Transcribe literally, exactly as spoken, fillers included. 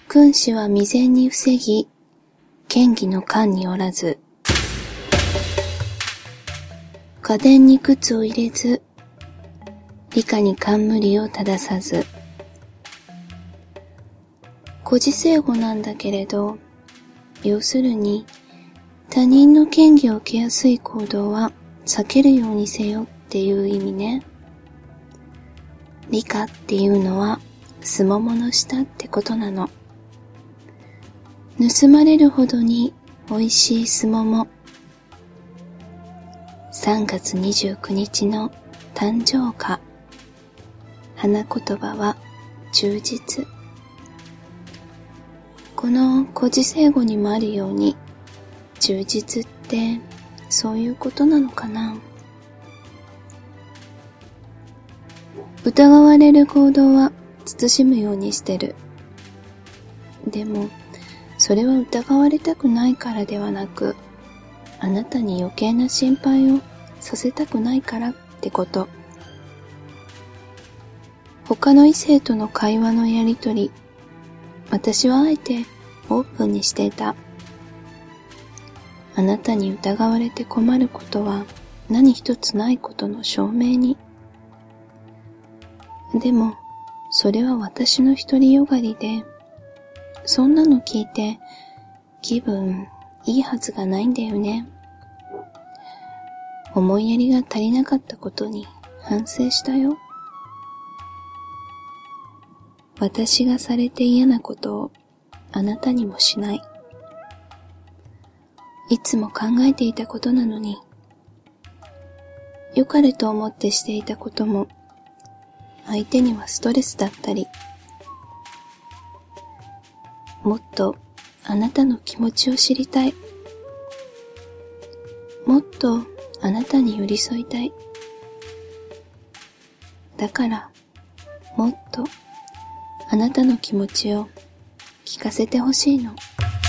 君子は未然に防ぎ、権宜の間におらず。家電に靴を入れず、理科に冠を正さず。故事成語なんだけれど、要するに、他人の権利を受けやすい行動は避けるようにせよっていう意味ね。理科っていうのは、すももの下ってことなの。盗まれるほどに美味しいすもも。さんがつにじゅうくにちの誕生花。花言葉は充実。この故事成語にもあるように、充実ってそういうことなのかな。疑われる行動は慎むようにしてる。でも、それは疑われたくないからではなく、あなたに余計な心配をさせたくないからってこと。他の異性との会話のやりとり、私はあえてオープンにしていた。あなたに疑われて困ることは何一つないことの証明に。でも、それは私の独りよがりで、そんなの聞いて気分いいはずがないんだよね。思いやりが足りなかったことに反省したよ。私がされて嫌なことをあなたにもしない。いつも考えていたことなのに、良かれと思ってしていたことも相手にはストレスだったり、もっとあなたの気持ちを知りたい。もっとあなたに寄り添いたい。だから、もっとあなたの気持ちを聞かせてほしいの。